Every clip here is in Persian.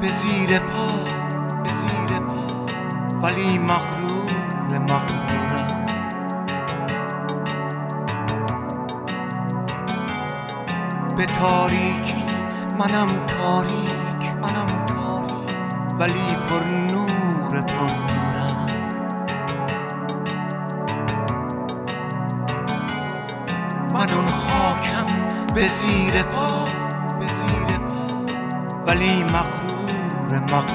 به زیر پا ولی مغرورم. به تاریکی منم تاریک ولی پر نورم. من اون خاکم به زیر پا ولی مغرورم.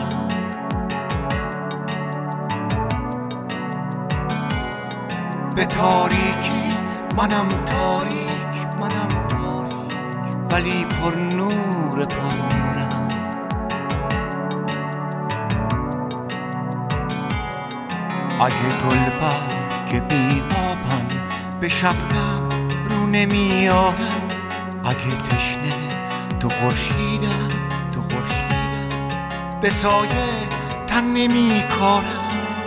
به تاریکی منم تاریک ولی پر نورم. اگه گل برگ بی آبم به شبنم رو نمیارم، اگه تشنه تو خورشیدم به سایه تن نمی کارم.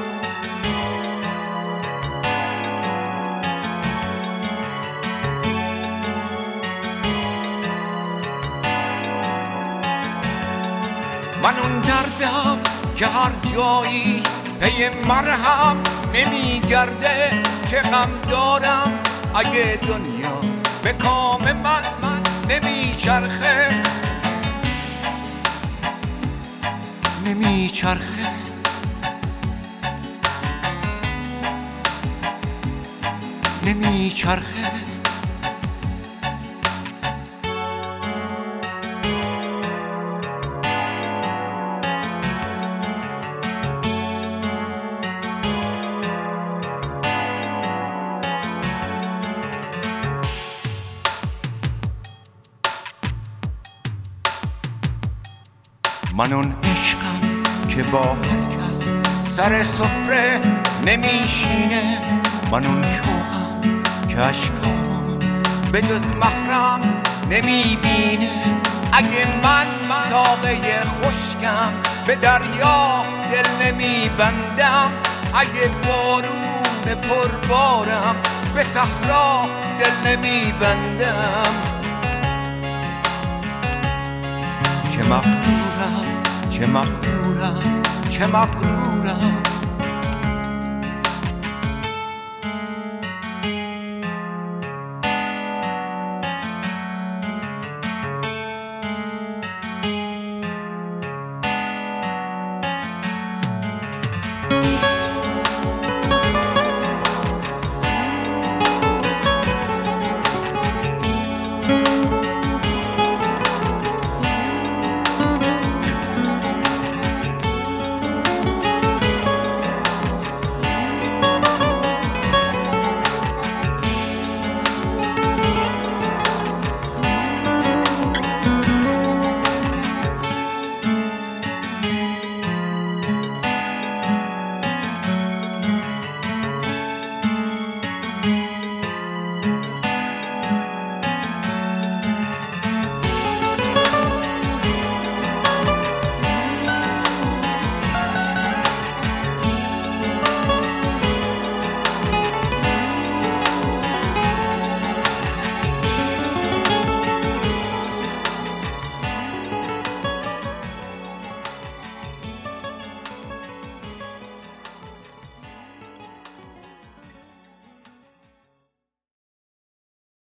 من اون دردم که هر جایی پی مرهم نمیگرده که غم دارم. اگه دنیا به کام من نمیچرخه من اون عشقم که با هر کس سر سفره نمیشینه، من اون شوقم که اشکامو به جز محرم نمیبینه. اگه من ساقه خشکم به دریا دل نمیبندم، اگه بارون پربارم به صحرا دل نمیبندم. چه مغرورم